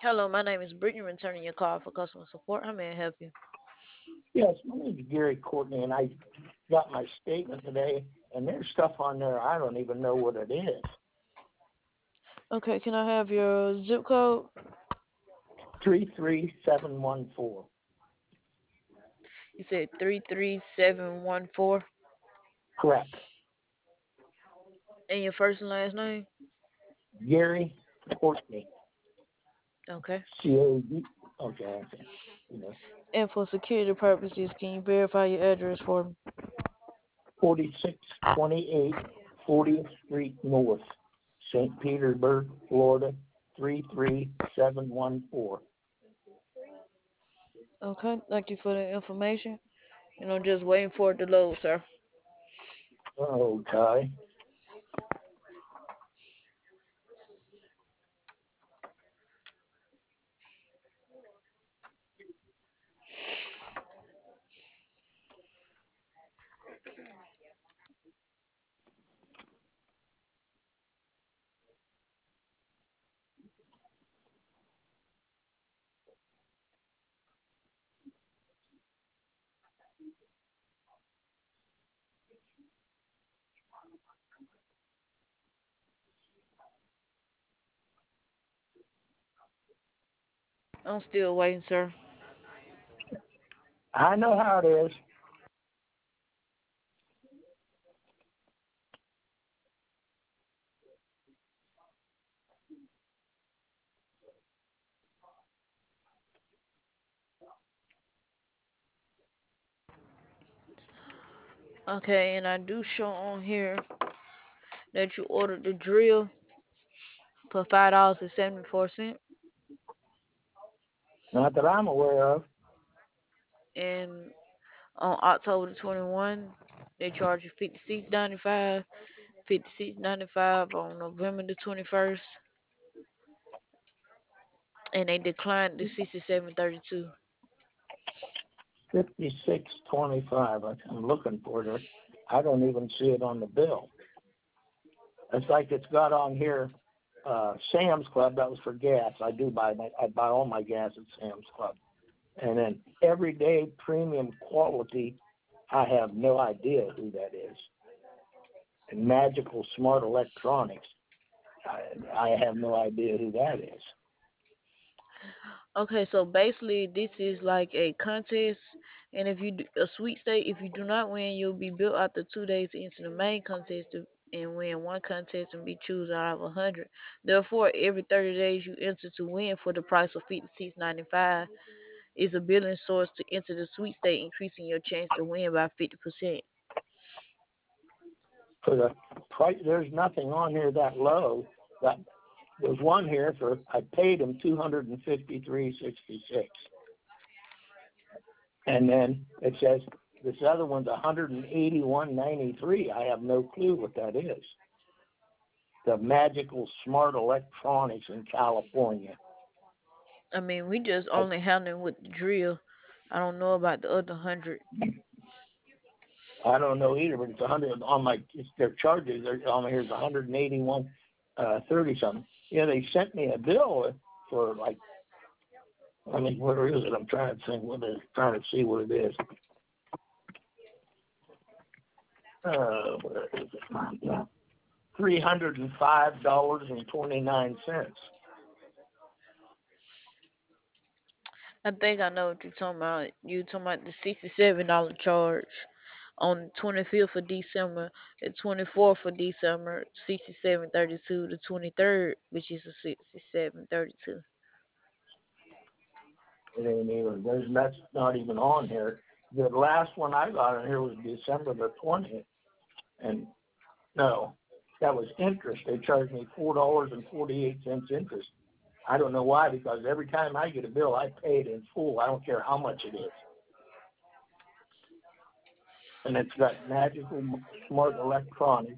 Hello, my name is Brittany, returning your call for customer support. How may I help you? Yes, my name is Gary Courtney, and I got my statement today, and there's stuff on there I don't even know what it is. Okay, can I have your zip code 33714. You said 33714 Correct. and your first and last name? Gary Courtney. Okay. C-A-D. Okay, okay. You know, And for security purposes, can you verify your address for me? 4628 40th Street North, St. Petersburg, Florida, 33714. Okay, thank you for the information. And I'm just waiting for it to load, sir. Okay. I'm still waiting, sir. I know how it is. Okay, and I do show on here that you ordered the drill for $5.74. Not that I'm aware of. And on October the 21, they charge you $56.95, $56.95 on November the 21st, and they declined the 67.32. 5625. I'm looking for it. I don't even see it on the bill. It's like it's got on here, Sam's Club. That was for gas. I buy all my gas at Sam's Club. And then everyday premium quality, I have no idea who that is. And Magical Smart Electronics, I have no idea who that is. Okay, so basically this is like a contest, and if you do, a sweet state, if you do not win, you'll be built after 2 days into the main contest and win one contest and be chosen out of 100. Therefore, every 30 days you enter to win for the price of 56.95 is a billing source to enter the sweet state, increasing your chance to win by 50%. For the price, there's nothing on here that low. That there's one here for I paid him $253.66. And then it says this other one's 181.93. I have no clue what that is. The Magical Smart Electronics in California. I mean, we just I, only handling with the drill. I don't know about the other 100. I don't know either, but it's 100 on my their charges. They're on here's 181 30 something. Yeah, they sent me a bill for like I mean, where is it? I'm trying to think what it is, trying to see what it is. Where is it? $305.29. I think I know what you're talking about. You talking about the $67 charge on the 25th of December, the 24th of December, 67.32, the 23rd, which is a 67.32. It ain't even that's not even on here. The last one I got on here was December the 20th, and no, that was interest. They charged me $4.48 interest. I don't know why, because every time I get a bill, I pay it in full. I don't care how much it is. And it's got Magical Smart Electronics,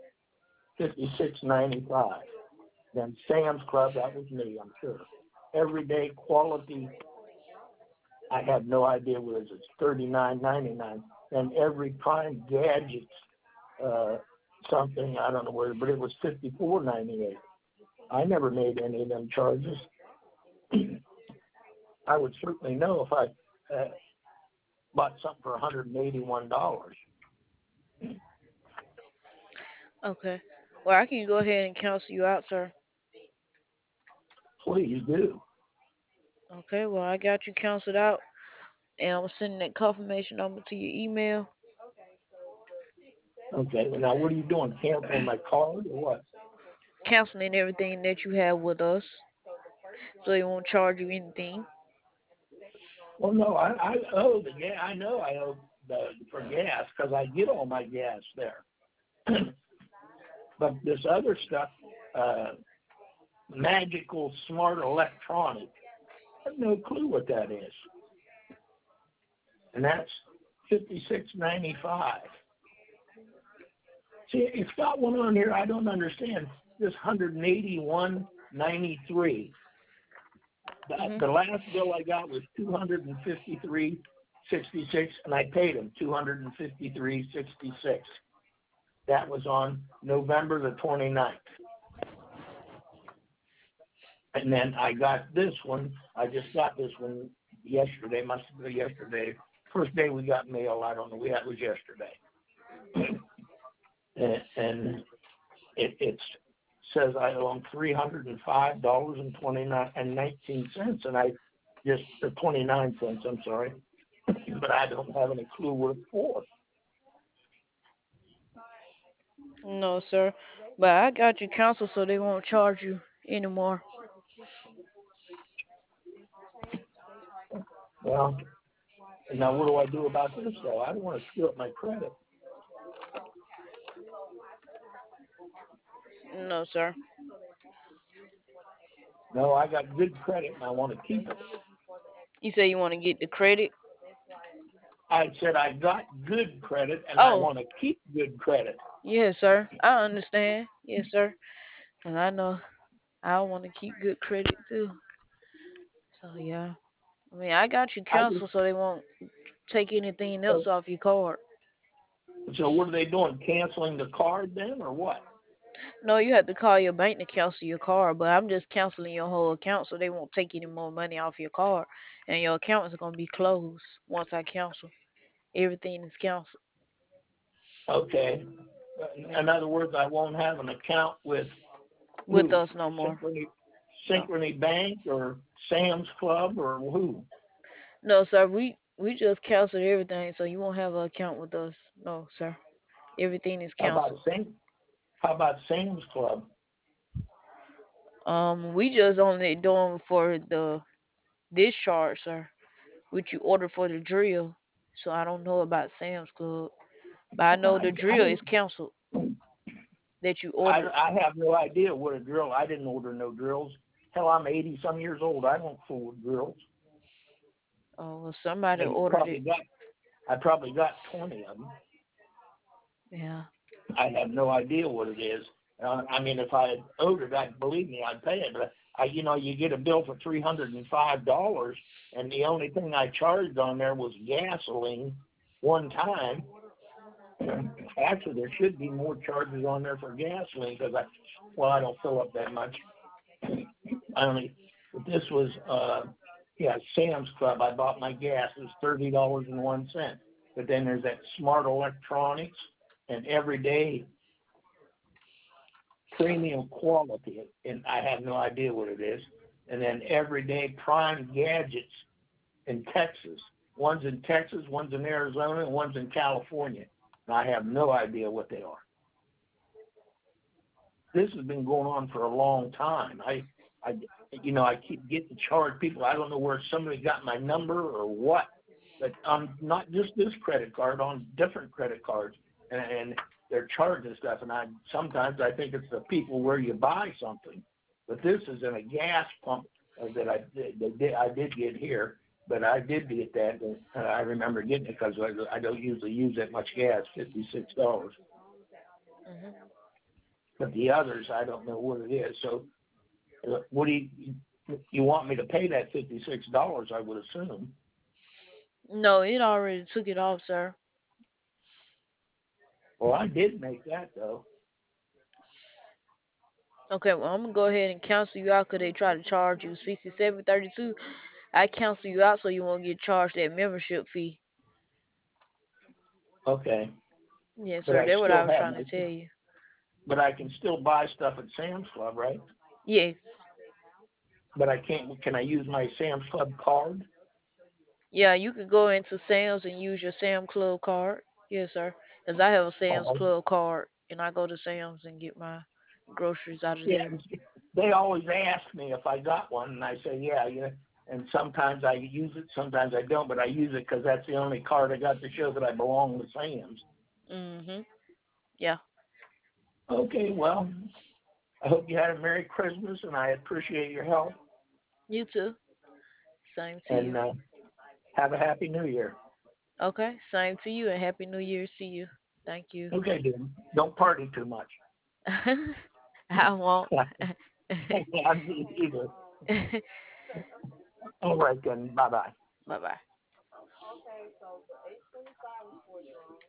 $56.95. Then Sam's Club, that was me, I'm sure. Everyday quality, I have no idea what it is. It's $39.99. And every Prime Gadgets, something, I don't know where, but it was $54.98. I never made any of them charges. I would certainly know if I bought something for $181. Okay. Well, I can go ahead and cancel you out, sir. Please do. Okay. Well, I got you canceled out, and I'm sending that confirmation number to your email. Okay. Now, what are you doing? Canceling my card or what? Canceling everything that you have with us, so they won't charge you anything. Well, no, I owe the gas. I know I owe for gas because I get all my gas there. But this other stuff, uh, magical smart electronic, I have no clue what that is, and that's 56.95. See, it's got one on here I don't understand. This 181.93. Mhm. The last bill I got was 253.66, and I paid him 253.66. That was on November the 29th. And then I got this one. I just got this one yesterday. Must have been yesterday. First day we got mail. I don't know. It was yesterday. And it says I owe $305.19, and I just 29 cents. I'm sorry, but I don't have any clue what it's for. No, sir. But I got you canceled, so they won't charge you anymore. Well, now what do I do about this though? I don't want to screw up my credit. No, sir. No, I got good credit and I want to keep it. You say you want to get the credit? I said I got good credit and I Oh, want to keep good credit. yes, sir. I understand. Yes, sir. And I know I want to keep good credit too. So yeah. I mean, I got you I just canceled, so they won't take anything else so, off your card. so what are they doing? Canceling the card then or what? No, you have to call your bank to cancel your card, but I'm just canceling your whole account, so they won't take any more money off your card, and your account is gonna be closed once I cancel. Everything is canceled. Okay. Yeah. In other words, I won't have an account with With who? us no more. Synchrony, No. Synchrony Bank or Sam's Club or who? No, sir. We just canceled everything, so you won't have an account with us. No, sir. Everything is How about canceled. How about Sam's Club? We just only doing for the discharge, sir, which you ordered for the drill. So I don't know about Sam's Club, but I know the I drill is canceled that you ordered. I have no idea what a drill. I didn't order no drills. Hell, I'm 80 some years old. I don't fool with drills. Oh, well, somebody I ordered probably it. got I probably got 20 of them. Yeah. I have no idea what it is. I mean, if I had owed it, I believe me, I'd pay it. But you get a bill for $305, and the only thing I charged on there was gasoline one time. Actually, there should be more charges on there for gasoline because I don't fill up that much. I only, but this was, Sam's Club. I bought my gas. It was $30.01. But then there's that smart electronics and everyday premium quality, and I have no idea what it is. And then everyday prime gadgets in Texas. One's in Texas, one's in Arizona, and one's in California. And I have no idea what they are. This has been going on for a long time. I keep getting charged. People, I don't know where somebody got my number or what, but on not just this credit card, on different credit cards, and they're charging stuff. And sometimes I think it's the people where you buy something, but this is in a gas pump that I did get here. But I did get that, and I remember getting it because I don't usually use that much gas, $56. Hmm. But the others, I don't know what it is. So, what do you want me to pay that $56? I would assume. No, it already took it off, sir. Well, I did make that though. Okay, well I'm gonna go ahead and cancel you out because they try to charge you 67.32. I cancel you out so you won't get charged that membership fee. Okay, Yes, but sir. I That's what still I was have trying my, to tell you. but I can still buy stuff at Sam's Club, right? Yes. But I can't. Can I use my Sam's Club card? Yeah, you could go into Sam's and use your Sam Club card. Yes, sir. Cause I have a Sam's Oh, Club card, and I go to Sam's and get my groceries out of yeah. there. They always ask me if I got one, and I say, yeah, yeah. And sometimes I use it, sometimes I don't, but I use it because that's the only card I got to show that I belong to Sam's. Mhm. Yeah. Okay, well, I hope you had a Merry Christmas, and I appreciate your help, You too. Same to and you. have a Happy New Year. Okay. Same to you, and Happy New Year to you. Thank you. Okay, dude. Don't party too much. I won't. I need either. All right, then. Bye bye. Bye bye.